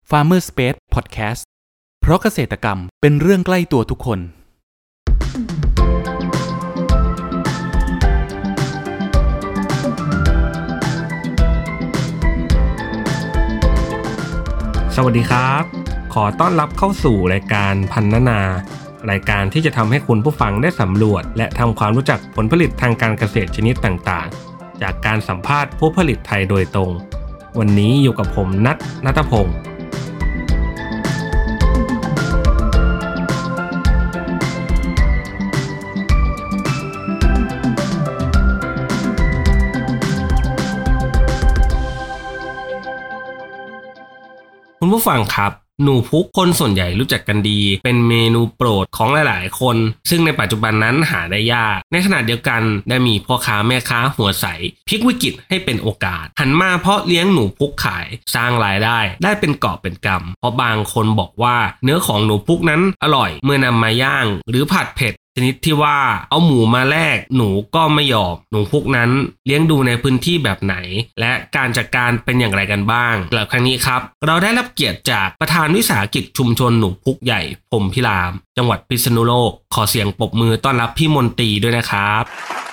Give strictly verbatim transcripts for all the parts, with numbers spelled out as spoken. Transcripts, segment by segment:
Farmer Space Podcast เพราะเกษตรกรรมเป็นเรื่องใกล้ตัวทุกคนสวัสดีครับขอต้อนรับเข้าสู่รายการพันนานารายการที่จะทำให้คุณผู้ฟังได้สำรวจและทำความรู้จักผลผลิตทางการเกษตรชนิดต่างๆจากการสัมภาษณ์ผู้ผลิตไทยโดยตรงวันนี้อยู่กับผมนัท ณัฐพงศ์คุณผู้ฟังครับหนูพุกคนส่วนใหญ่รู้จักกันดีเป็นเมนูโปรดของหลายๆคนซึ่งในปัจจุบันนั้นหาได้ยากในขณะเดียวกันได้มีพ่อค้าแม่ค้าหัวใสพลิกวิกฤตให้เป็นโอกาสหันมาเพาะเลี้ยงหนูพุกขายสร้างรายได้ได้เป็นกอบเป็นกำเพราะบางคนบอกว่าเนื้อของหนูพุกนั้นอร่อยเมื่อนำมาย่างหรือผัดเผ็ดชนิดที่ว่าเอาหมูมาแลกหนูก็ไม่ยอมหนูพุกนั้นเลี้ยงดูในพื้นที่แบบไหนและการจัดการเป็นอย่างไรกันบ้างแล้วครั้งนี้ครับเราได้รับเกียรติจากประธานวิสาหกิจชุมชนหนูพุกใหญ่พรหมพิรามจังหวัดพิษณุโลกขอเสียงปรบมือต้อนรับพี่มนตรีด้วยนะครับ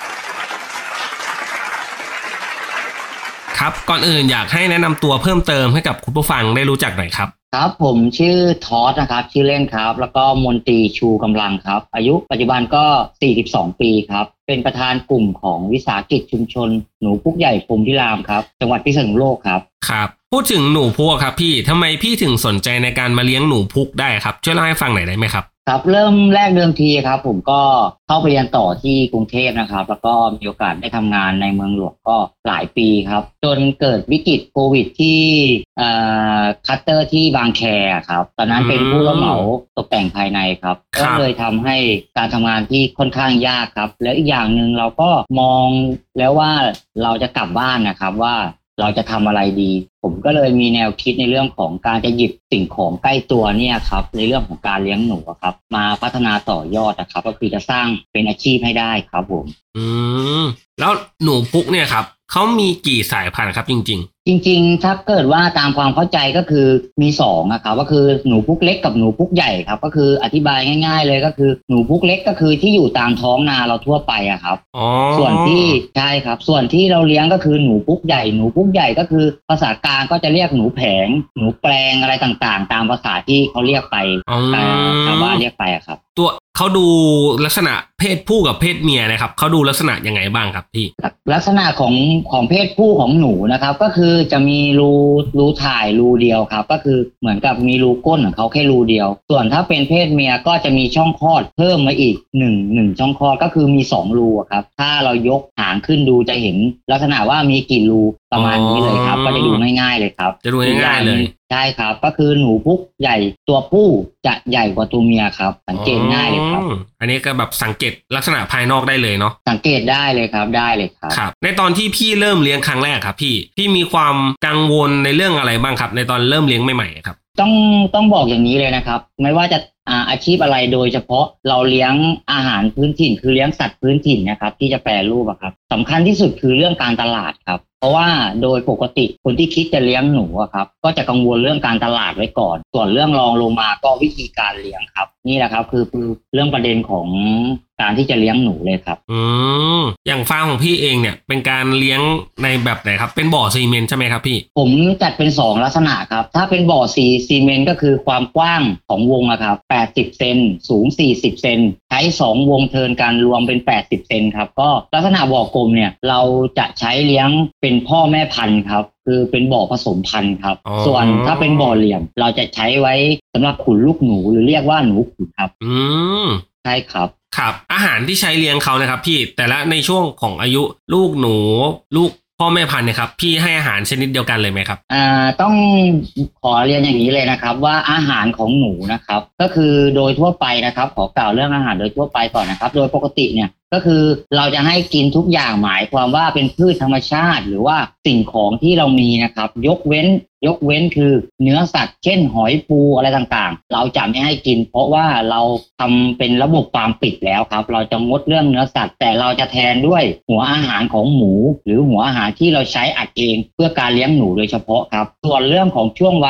ครับก่อนอื่นอยากให้แนะนำตัวเพิ่มเติมให้กับคุณผู้ฟังได้รู้จักหน่อยครับครับผมชื่อทอสนะครับชื่อเล่นครับแล้วก็มนตรีชูกำลังครับอายุปัจจุบันก็สี่สิบสองปีครับเป็นประธานกลุ่มของวิสาหกิจชุมชนหนูพุกใหญ่พรหมพิรามครับจังหวัดพิษณุโลกครับครับพูดถึงหนูพุกครับพี่ทำไมพี่ถึงสนใจในการมาเลี้ยงหนูพุกได้ครับช่วยเล่าให้ฟังหน่อยได้ไหมครับครับเริ่มแรกเดิมทีครับผมก็เข้าไปเรียนต่อที่กรุงเทพนะครับแล้วก็มีโอกาสได้ทำงานในเมืองหลวงก็หลายปีครับจนเกิดวิกฤตโควิดที่เอ่อคัตเตอร์ที่บางแคครับตอนนั้นเป็นผู้รับเหมาตกแต่งภายในครับก็เลยทำให้การทำงานที่ค่อนข้างยากครับแล้วอีกอย่างนึงเราก็มองแล้วว่าเราจะกลับบ้านนะครับว่าเราจะทำอะไรดีผมก็เลยมีแนวคิดในเรื่องของการจะหยิบสิ่งของใกล้ตัวเนี่ยครับในเรื่องของการเลี้ยงหนูครับมาพัฒนาต่อยอดนะครับก็คือจะสร้างเป็นอาชีพให้ได้ครับผมอืมแล้วหนูพุกเนี่ยครับเขามีกี่สายพันธุ์ครับจริงๆจริงๆถ้าเกิดว่าตามความเข้าใจก็คือมีสองนะครับก็คือหนูพุกเล็กกับหนูพุกใหญ่ครับก็คืออธิบายง่ายๆเลยก็คือหนูพุกเล็กก็คือที่อยู่ตามท้องนาเราทั่วไปอะครับส่วนที่ใช่ครับส่วนที่เราเลี้ยงก็คือหนูพุกใหญ่หนูพุกใหญ่ก็คือภาษากลางก็จะเรียกหนูแผงหนูแปลงอะไรต่างๆตามภาษาที่เขาเรียกไปชาวบ้านเรียกไปอะครับตัวเขาดูลักษณะเพศผู้กับเพศเมียนะครับเขาดูลักษณะยังไงบ้างครับพี่ลักษณะของของเพศผู้ของหนูนะครับก็คือจะมีรูรูถ่ายรูเดียวครับก็คือเหมือนกับมีรูก้นของเขาแค่รูเดียวส่วนถ้าเป็นเพศเมียก็จะมีช่องคลอดเพิ่มมาอีกหนึ่ง หนึ่งช่องคลอดก็คือมีสองรูครับถ้าเรายกหางขึ้นดูจะเห็นลักษณะว่ามีกี่รูประมาณนี้เลยครับก็จะดูง่ายๆเลยครับจะดูง่ายๆเลยใช่ครับก็คือหนูพุกใหญ่ตัวผู้จะใหญ่กว่าตัวเมียครับสังเกตง่ายเลยครับอันนี้ก็แบบสังเกตลักษณะภายนอกได้เลยเนาะสังเกตได้เลยครับได้เลยครับครับในตอนที่พี่เริ่มเลี้ยงครั้งแรกครับพี่พี่มีความกังวลในเรื่องอะไรบ้างครับในตอนเริ่มเลี้ยงใหม่ๆครับต้องต้องบอกอย่างนี้เลยนะครับไม่ว่าจะอาอาชีพอะไรโดยเฉพาะเราเลี้ยงอาหารพื้นถิ่นคือเลี้ยงสัตว์พื้นถิ่นนะครับที่จะแปรรูปอะครับสำคัญที่สุดคือเรื่องการตลาดครับเพราะว่าโดยปกติคนที่คิดจะเลี้ยงหนูอะครับก็จะกังวลเรื่องการตลาดไว้ก่อนส่วนเรื่องรองลงมาก็วิธีการเลี้ยงครับนี่แหละครับคือคือเรื่องประเด็นของการที่จะเลี้ยงหนูเลยครับอืมอย่างฟาร์มของพี่เองเนี่ยเป็นการเลี้ยงในแบบไหนครับเป็นบ่อซีเมนต์ใช่ไหมครับพี่ผมจัดเป็นสองลักษณะครับถ้าเป็นบ่อซีซีเมนต์ก็คือความกว้างของวงอะครับแปดสิบเซนสูงสี่สิบเซนใช้สองวงเทิร์นกันรวมเป็นแปดสิบเซนครับก็ลักษณะบ่อกลมเนี่ยเราจะใช้เลี้ยงเป็นพ่อแม่พันธุ์ครับคือเป็นบ่อผสมพันธุ์ครับส่วนถ้าเป็นบ่อเหลี่ยมเราจะใช้ไว้สำหรับขุนลูกหนูหรือเรียกว่าหนูขุนครับอืมใช่ครับครับอาหารที่ใช้เลี้ยงเขานะครับพี่แต่ละในช่วงของอายุลูกหนูลูกพ่อแม่พันธุ์เนี่ยครับพี่ให้อาหารชนิดเดียวกันเลยไหมครับอ่าต้องขอเรียนอย่างนี้เลยนะครับว่าอาหารของหนูนะครับก็คือโดยทั่วไปนะครับขอกล่าวเรื่องอาหารโดยทั่วไปก่อนนะครับโดยปกติเนี่ยก็คือเราจะให้กินทุกอย่างหมายความว่าเป็นพืชธรรมชาติหรือว่าสิ่งของที่เรามีนะครับยกเว้นยกเว้นคือเนื้อสัตว์เช่นหอยปูอะไรต่างๆเราจะไม่ให้กินเพราะว่าเราทำเป็นระบบฟาร์มปิดแล้วครับเราจะงดเรื่องเนื้อสัตว์แต่เราจะแทนด้วยหัวอาหารของหมูหรือหัวอาหารที่เราใช้อัดเองเพื่อการเลี้ยงหนูโดยเฉพาะครับส่วนเรื่องของช่วงวัย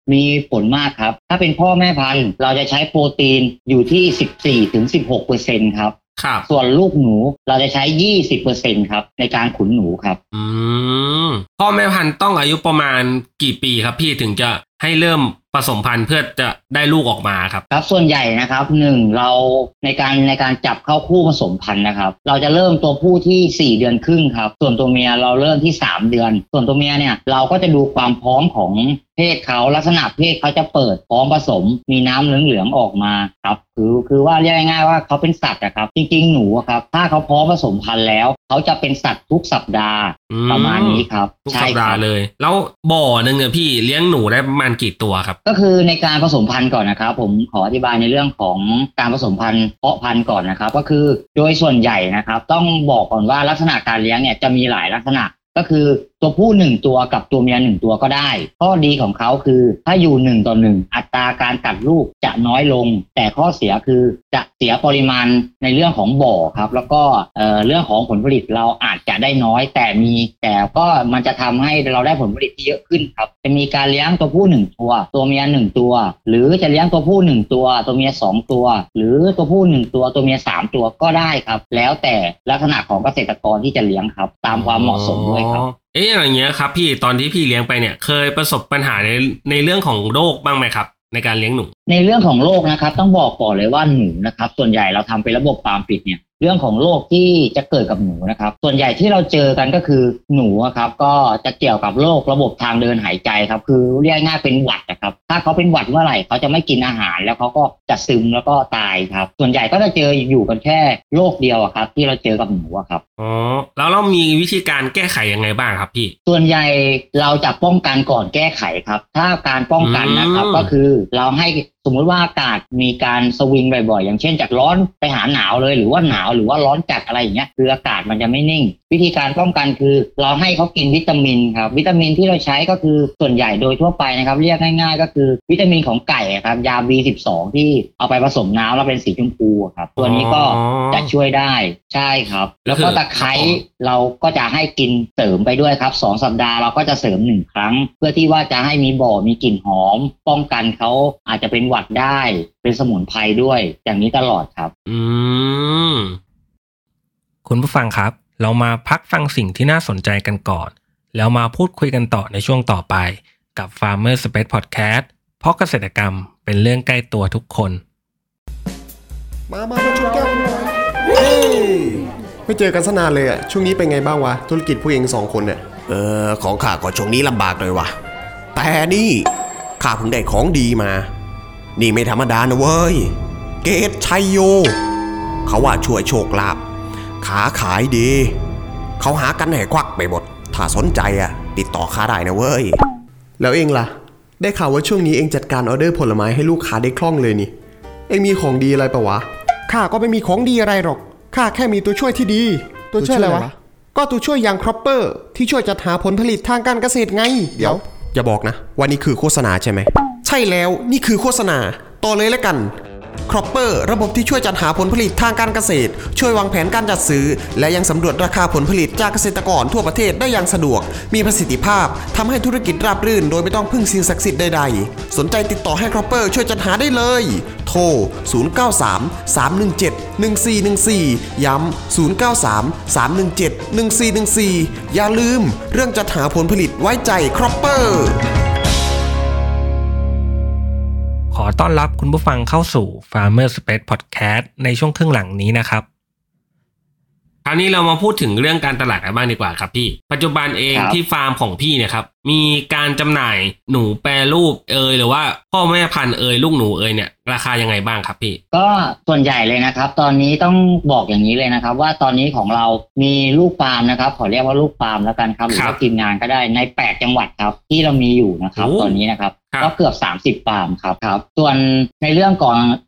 มีผลมากครับถ้าเป็นพ่อแม่พันธุ์เราจะใช้โปรตีนอยู่ที่ สิบสี่ถึงสิบหกเปอร์เซ็นต์ ครับครับส่วนลูกหนูเราจะใช้ ยี่สิบเปอร์เซ็นต์ ครับในการขุนหนูครับอืมพ่อแม่พันธุ์ต้องอายุประมาณกี่ปีครับพี่ถึงจะให้เริ่มผสมพันธุ์เพื่อจะได้ลูกออกมาครับครับส่วนใหญ่นะครับหนึ่งเราในการในการจับเข้าคู่ผสมพันธุ์นะครับเราจะเริ่มตัวผู้ที่สี่เดือนครึ่งครับส่วนตัวเมียเราเริ่มที่สามเดือนส่วนตัวเมียเนี่ยเราก็จะดูความพร้อมของเพศเขาลักษณะเพศเขาจะเปิดพร้อมผสมมีน้ำเหลืองๆออกมาครับคือคือว่าเรียกง่ายๆว่าเขาเป็นสัตว์นะครับจริงๆหนูครับถ้าเขาพร้อมผสมพันธุ์แล้วเขาจะเป็นสัตว์ทุกสัปดาห์ประมาณนี้ครับทุกสัปดาห์เลยแล้วบ่อนึงเนี่ยพี่เลี้ยงหนูได้ประมาณกี่ตัวครับก็คือในการผสมพันธุ์ก่อนนะครับผมขออธิบายในเรื่องของการผสมพันธุ์เพาะพันธุ์ก่อนนะครับก็คือโดยส่วนใหญ่นะครับต้องบอกก่อนว่าลักษณะการเลี้ยงเนี่ยจะมีหลายลักษณะก็คือตัวผู้หนึ่งตัวกับตัวเมียหนึ่งตัวก็ได้ข้อดีของเขาคือถ้าอยู่หนึ่งต่อหนึ่งอัตราการกัดลูกจะน้อยลงแต่ข้อเสียคือจะเสียปริมาณในเรื่องของบ่อครับแล้วก็เอ่อเรื่องของผลผลิตเราอาจจะได้น้อยแต่มีแต่ก็มันจะทำให้เราได้ผลผลิตที่เยอะขึ้นครับจะมีการเลี้ยงตัวผู้หนึ่งตัวตัวเมียหนึ่งตัวหรือจะเลี้ยงตัวผู้หนึ่งตัวตัวเมียสองตัวหรือตัวผู้หนึ่งตัวตัวเมียสามตัวก็ได้ครับแล้วแต่ลักษณะของเกษตรกรที่จะเลี้ยงครับตามความเหมาะสมด้วยครับเอ๊ะอย่างเงี้ยครับพี่ตอนที่พี่เลี้ยงไปเนี่ยเคยประสบปัญหาในในเรื่องของโรคบ้างไหมครับในการเลี้ยงหนูในเรื่องของโรคนะครับต้องบอกก่อนเลยว่าหนูนะครับส่วนใหญ่เราทำเป็นระบบฟาร์มปิดเนี่ยเรื่องของโรคที่จะเกิดกับหนูนะครับส่วนใหญ่ที่เราเจอกันก็คือหนูครับก็จะเกี่ยวกับโรคระบบทางเดินหายใจครับคือเรียกง่ายเป็นหวัดนะครับถ้าเขาเป็นหวัดเมื่อไหร่เขาจะไม่กินอาหารแล้วเขาก็จะซึมแล้วก็ตายครับส่วนใหญ่ก็จะเจออยู่กันแค่โรคเดียวครับที่เราเจอกับหนูครับอ๋อแล้วเรามีวิธีการแก้ไขยังไงบ้างครับพี่ส่วนใหญ่เราจะป้องกันก่อนแก้ไขครับถ้าการป้องกันนะครับก็คือเราให้สมมุติว่าอากาศมีการสวิงบ่อยๆอย่างเช่นจากร้อนไปหาหนาวเลยหรือว่าหนาวหรือว่าร้อนจัดอะไรอย่างเงี้ยคืออากาศมันจะไม่นิ่งวิธีการป้องกันคือเราให้เขากินวิตามินครับวิตามินที่เราใช้ก็คือส่วนใหญ่โดยทั่วไปนะครับเรียกง่ายๆก็คือวิตามินของไก่ครับยา บี สิบสอง ที่เอาไปผสมน้ำแล้วเป็นสีชมพูครับตัวนี้ก็จะช่วยได้ใช่ครับแล้วก็ตะไคร้เราก็จะให้กินเสริมไปด้วยครับสองสัปดาห์เราก็จะเสริมหนึ่งครั้งเพื่อที่ว่าจะให้มีบ่อมีกลิ่นหอมป้องกันเขาอาจจะเป็นหวัดได้เป็นสมุนไพรด้วยอย่างนี้ตลอดครับอืมคุณผู้ฟังครับเรามาพักฟังสิ่งที่น่าสนใจกันก่อนแล้วมาพูดคุยกันต่อในช่วงต่อไปกับ Farmer Space Podcast เพราะเกษตรกรรมเป็นเรื่องใกล้ตัวทุกคนมามามาชนแก้วกันหน่อยเฮ้ยไม่เจอกันซะนานเลยอ่ะช่วงนี้เป็นไงบ้างวะธุรกิจผู้เองสองคนเนี่ยเออของข้าก็ช่วงนี้ลำบากเลยวะแต่นี่ข้าเพิ่งได้ของดีมานี่ไม่ธรรมดานะเว้ยเกตชัยโยเขาว่าช่วยโชคลาภขาขายดีเขาหากันให้ควักไปหมดถ้าสนใจอ่ะติดต่อข้าได้นะเว้ยแล้วเองล่ะได้ข่าวว่าช่วงนี้เองจัดการออเดอร์ผลไม้ให้ลูกค้าได้คล่องเลยนี่เองมีของดีอะไรปะวะข้าก็ไม่มีของดีอะไรหรอกข้าแค่มีตัวช่วยที่ดีตัวช่วยอะไรวะก็ตัวช่วยอย่างครอปเปอร์ที่ช่วยจัดหาผลผลิตทางการเกษตรไงเดี๋ยวอย่าบอกนะว่านี่คือโฆษณาใช่ไหมใช่แล้วนี่คือโฆษณาต่อเลยแล้วกันครอปเปอร์ระบบที่ช่วยจัดหาผลผลิตทางการเกษตรช่วยวางแผนการจัดซื้อและยังสำรวจราคาผลผลิตจากเกษตรกรทั่วประเทศได้อย่างสะดวกมีประสิทธิภาพทำให้ธุรกิจราบรื่นโดยไม่ต้องพึ่งสิ่งศักดิ์สิทธิ์ใดๆสนใจติดต่อให้ครอปเปอร์ช่วยจัดหาได้เลยโทรศูนย์ เก้า สาม สาม หนึ่ง เจ็ด หนึ่ง สี่ หนึ่ง สี่ย้ำศูนย์ เก้า สาม สาม หนึ่ง เจ็ด หนึ่ง สี่ หนึ่ง สี่อย่าลืมเรื่องจัดหาผลผลิตไว้ใจครอปเปอร์ขอต้อนรับคุณผู้ฟังเข้าสู่ Farmer Space Podcast ในช่วงครึ่งหลังนี้นะครับคราวนี้เรามาพูดถึงเรื่องการตลาดกันบ้างดีกว่าครับพี่ปัจจุบันเองที่ฟาร์มของพี่เนี่ยครับมีการจำหน่ายหนูแปรรูปเอยหรือว่าพ่อแม่พันธุ์เอยลูกหนูเอยเนี่ยราคายังไงบ้างครับพี่ก็ส่วนใหญ่เลยนะครับตอนนี้ต้องบอกอย่างนี้เลยนะครับว่าตอนนี้ของเรามีลูกฟาร์มนะครับขอเรียกว่าลูกฟาร์มแล้วกันครับหรือว่าทีมงานก็ได้ในแปดจังหวัดครับที่เรามีอยู่นะครับตอนนี้นะครับก็เกือบสามสิบฟาร์มครับครับส่วนในเรื่องของ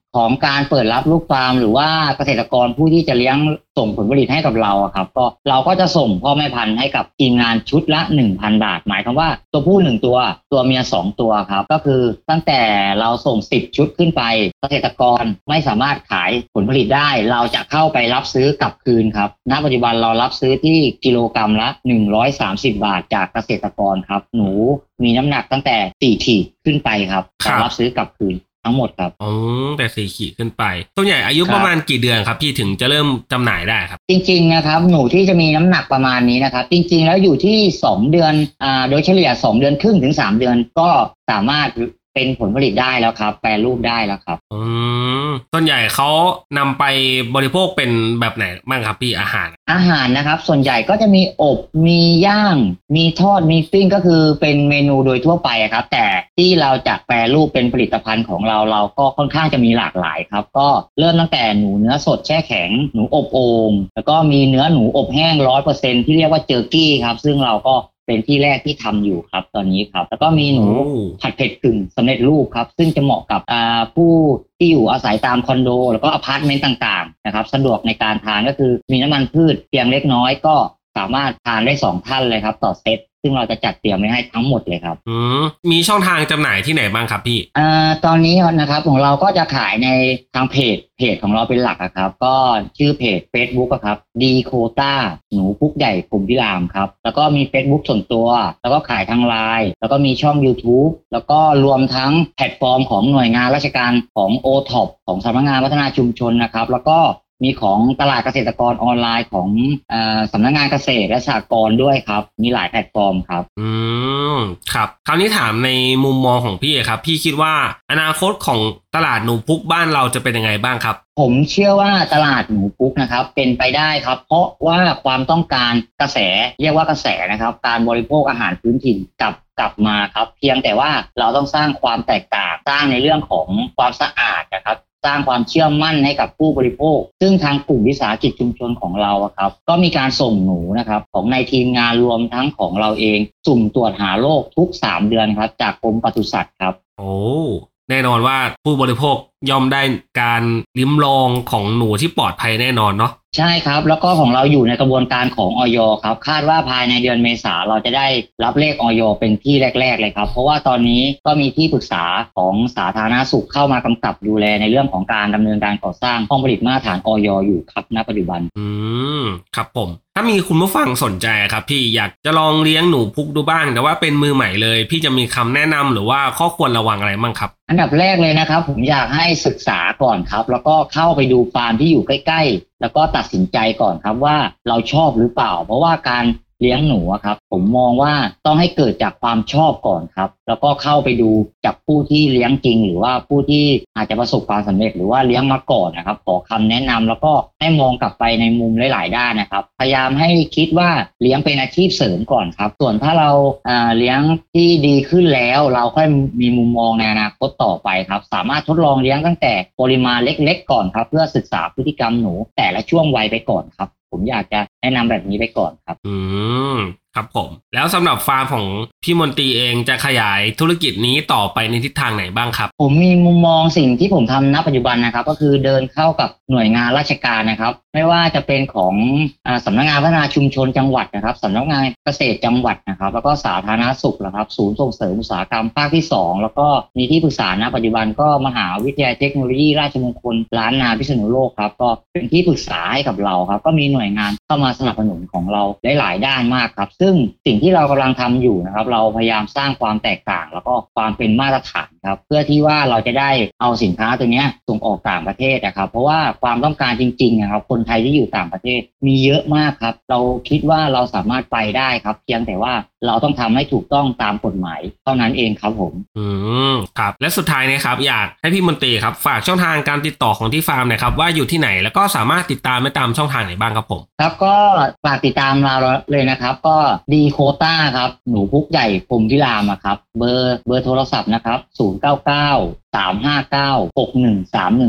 ของการเปิดรับลูกฟาร์มหรือว่าเกษตรกรผู้ที่จะเลี้ยงส่งผลผลิตให้กับเราอะครับก็เราก็จะส่งพ่อแม่พันธุ์ให้กับทีมงานชุดละ หนึ่งพัน บาทหมายความว่าตัวผู้หนึ่งตัวตัวเมียสองตัวครับก็คือตั้งแต่เราส่งสิบชุดขึ้นไปเกษตรกรไม่สามารถขายผลผลิตได้เราจะเข้าไปรับซื้อกลับคืนครับณปัจจุบันเรารับซื้อที่กิโลกรัมละหนึ่งร้อยสามสิบบาทจากเกษตรกรครับหนูมีน้ำหนักตั้งแต่สี่ขีดขึ้นไปครับเรารับซื้อกลับคืนทั้งหมดครับอ๋อแต่สี่ขีดขึ้นไปตัวใหญ่อายุประมาณกี่เดือนครับพี่ถึงจะเริ่มจำหน่ายได้ครับจริงๆนะครับหนูที่จะมีน้ำหนักประมาณนี้นะครับจริงๆแล้วอยู่ที่สองเดือนอ่าโดยเฉลี่ยสองเดือนครึ่งถึงสามเดือนก็สามารถเป็นผลผลิตได้แล้วครับแปรรูปได้แล้วครับอืมส่วนใหญ่เขานำไปบริโภคเป็นแบบไหนบ้างครับพี่อาหารอาหารนะครับส่วนใหญ่ก็จะมีอบมีย่างมีทอดมีปิ้งก็คือเป็นเมนูโดยทั่วไปครับแต่ที่เราจะแปรรูปเป็นผลิตภัณฑ์ของเราเราก็ค่อนข้างจะมีหลากหลายครับก็เริ่มตั้งแต่หนูเนื้อสดแช่แข็งหนูอบโอ่งแล้วก็มีเนื้อหนูอบแห้ง ร้อยเปอร์เซ็นต์ ที่เรียกว่าเจอร์กี้ครับซึ่งเราก็เป็นที่แรกที่ทำอยู่ครับตอนนี้ครับแล้วก็มีหนูผัดเผ็ดกึ่งสำเร็จรูปครับซึ่งจะเหมาะกับผู้ที่อยู่อาศัยตามคอนโดแล้วก็อพาร์ตเมนต์ต่างๆนะครับสะดวกในการทานก็คือมีน้ำมันพืชเพียงเล็กน้อยก็สามารถทานได้สองท่านเลยครับต่อเซตซึ่งเราจะจัดเตรียมไว้ให้ทั้งหมดเลยครับอืมมีช่องทางจำหน่ายที่ไหนบ้างครับพี่อ่าตอนนี้นะครับของเราก็จะขายในทางเพจเพจของเราเป็นหลักครับก็ชื่อเพจ Facebook ครับดีโคต้าหนูพุกใหญ่กลุ่มพิรามครับแล้วก็มี Facebook ส่วนตัวแล้วก็ขายทางไลน์แล้วก็มีช่อง YouTube แล้วก็รวมทั้งแพลตฟอร์มของหน่วยงานราชการของ โอ ที โอ พี ของสำนักงานพัฒนาชุมชนนะครับแล้วก็มีของตลาดเกษตรกรออนไลน์ของเอ่อสำนักงานเกษตรและสหกรณ์ด้วยครับมีหลายแพลตฟอร์มครับอืมครับคราวนี้ถามในมุมมองของพี่ครับพี่คิดว่าอนาคตของตลาดหนูพุกบ้านเราจะเป็นยังไงบ้างครับผมเชื่อว่าตลาดหนูพุกนะครับเป็นไปได้ครับเพราะว่าความต้องการกระแสเรียกว่ากระแสนะครับการบริโภคอาหารพื้นถิ่นกลับกลับมาครับเพียงแต่ว่าเราต้องสร้างความแตกต่างสร้างในเรื่องของความสะอาดนะครับสร้างความเชื่อมั่นให้กับผู้บริโภคซึ่งทางกลุ่มวิสาหกิจชุมชนของเราครับก็มีการส่งหนูนะครับของในทีมงานรวมทั้งของเราเองสุ่มตรวจหาโรคทุกสามเดือนครับจากกรมปศุสัตว์ครับโอ้แน่นอนว่าผู้บริโภคย่อมได้การลิ้มลองของหนูที่ปลอดภัยแน่นอนเนาะใช่ครับแล้วก็ของเราอยู่ในกระบวนการของอย.ครับคาดว่าภายในเดือนเมษาเราจะได้รับเลขอย.เป็นที่แรกๆเลยครับเพราะว่าตอนนี้ก็มีที่ปรึกษาของสาธารณสุขเข้ามากำกับดูแลในเรื่องของการดำเนินการก่อสร้างห้องผลิตมาตรฐานอย.อยู่ครับณปัจจุบันอืมครับผมถ้ามีคุณผู้ฟังสนใจครับพี่อยากจะลองเลี้ยงหนูพุกดูบ้างแต่ว่าเป็นมือใหม่เลยพี่จะมีคำแนะนำหรือว่าข้อควรระวังอะไรบ้างครับอันดับแรกเลยนะครับผมอยากให้ศึกษาก่อนครับแล้วก็เข้าไปดูฟาร์มที่อยู่ใกล้ๆแล้วก็ตัดสินใจก่อนครับว่าเราชอบหรือเปล่าเพราะว่าการเลี้ยงหนูครับผมมองว่าต้องให้เกิดจากความชอบก่อนครับแล้วก็เข้าไปดูจากผู้ที่เลี้ยงจริงหรือว่าผู้ที่อาจจะประสบความสำเร็จหรือว่าเลี้ยงมาก่อนนะครับขอคำแนะนำแล้วก็ให้มองกลับไปในมุมหลายๆด้านนะครับพยายามให้คิดว่าเลี้ยงเป็นอาชีพเสริมก่อนครับส่วนถ้าเราอ่าเลี้ยงที่ดีขึ้นแล้วเราค่อยมีมุมมองในอนาคตต่อไปครับสามารถทดลองเลี้ยงตั้งแต่ปริมาณเล็กๆก่อนครับเพื่อศึกษาพฤติกรรมหนูแต่ละช่วงวัยไปก่อนครับผมอยากจะแนะนำแบบนี้ไปก่อนครับอืมครับผมแล้วสำหรับฟาร์มของพี่มนตรีเองจะขยายธุรกิจนี้ต่อไปในทิศทางไหนบ้างครับผมมีมุมมองสิ่งที่ผมทำณปัจจุบันนะครับก็คือเดินเข้ากับหน่วยงานราชการนะครับไม่ว่าจะเป็นของอ่าสำนักงานพัฒนาชุมชนจังหวัดนะครับสำนักงานเกษตรจังหวัดนะครับแล้วก็สาธารณสุขนะครับศูนย์ส่งเสริมอุตสาหกรรมภาคที่สองแล้วก็มีที่ปรึกษาณปัจจุบันก็มหาวิทยาลัยเทคโนโลยีราชมงคลล้านนาพิษณุโลกครับก็เป็นที่ปรึกษาให้กับเราครับก็มีหน่วยงานเข้ามาสนับสนุนของเราหลายๆด้านมากครับซึ่งสิ่งที่เรากำลังทำอยู่นะครับเราพยายามสร้างความแตกต่างแล้วก็ความเป็นมาตรฐานครับเพื่อที่ว่าเราจะได้เอาสินค้าตัวนี้ส่งออกต่างประเทศนะครับเพราะว่าความต้องการจริงๆนะครับคนไทยที่อยู่ต่างประเทศมีเยอะมากครับเราคิดว่าเราสามารถไปได้ครับเพียงแต่ว่าเราต้องทำให้ถูกต้องตามกฎหมายเท่านั้นเองครับผมอืมครับและสุดท้ายนะครับอยากให้พี่มนตรีครับฝากช่องทางการติดต่อของที่ฟาร์มหน่อยครับว่าอยู่ที่ไหนแล้วก็สามารถติดตามได้ตามช่องทางไหนบ้างครับผมครับก็ฝากติดตามเราเลยนะครับก็ดีโคต้าครับหนูพุกใหญ่พรหมพิรามครับเบอร์เบอร์โทรศัพท์นะครับศูนย์ เก้า เก้า สาม ห้า เก้า หก หนึ่ง สาม หนึ่งครับ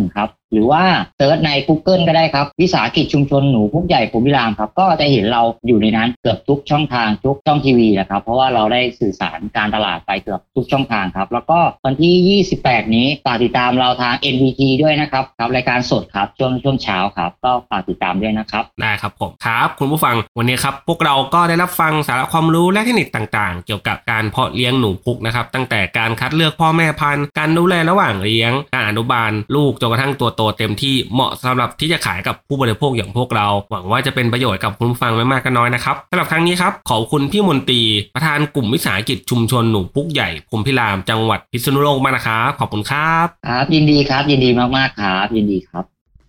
หรือว่าเซิร์ชใน Google ก็ได้ครับวิสาหกิจชุมชนหนูพุกใหญ่พรหมพิรามครับก็จะเห็นเราอยู่ในนั้นเกือบทุกช่องทางทุกช่องทีวีนะครับเพราะว่าเราได้สื่อสารการตลาดไปเกือบทุกช่องทางครับแล้วก็วันที่ยี่สิบแปดนี้ฝากติดตามเราทาง เอ็น วี ที ด้วยนะครับครับรายการสดครับช่วงช่วงเช้าครับก็ฝากติดตามด้วยนะครับได้ครับผมครับคุณผู้ฟังวันนี้ครับพวกเราก็ได้รับฟังสาระความรู้และเทคนิคต่างๆเกี่ยวกับการเพาะเลี้ยงหนูพุกนะครับตั้งแต่การคัดเลือกพ่อแม่พันธุ์การดูแลระหว่างเลี้ยงการอนุบาลลูกจนกระทั่งตัวโตเต็มที่เหมาะสำหรับที่จะขายกับผู้บริโภคอย่างพวกเราหวังว่าจะเป็นประโยชน์กับคุณผู้ฟังไม่มากก็น้อยนะครับสำหรับครั้งนี้ครับขอบคุณพี่มนตรีประธานกลุ่มวิสาหกิจชุมชนหนูพุกใหญ่พรหมพิรามจังหวัดพิษณุโลกมากนะครับขอบคุณครับครับยินดีครับยินดีมากๆครับยินดีครับ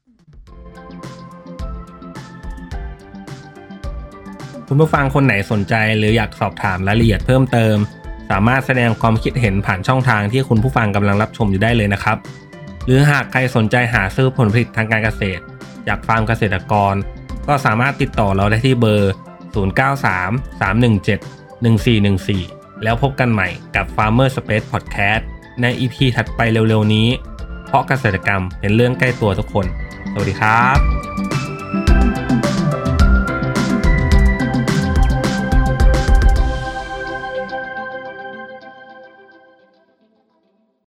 คุณผู้ฟังคนไหนสนใจหรืออยากสอบถามรายละเอียดเพิ่มเติมสามารถแสดงความคิดเห็นผ่านช่องทางที่คุณผู้ฟังกำลังรับชมอยู่ได้เลยนะครับหรือหากใครสนใจหาซื้อผลผลิตทางการเกษตรจากฟาร์มเกษตรกรก็สามารถติดต่อเราได้ที่เบอร์ศูนย์ เก้า สาม สาม หนึ่ง เจ็ด หนึ่ง สี่ หนึ่ง สี่แล้วพบกันใหม่กับ Farmer Space Podcast ใน อี พี ถัดไปเร็วๆนี้เพราะเกษตรกรรมเป็นเรื่องใกล้ตัวทุกคนสวัสดีครับ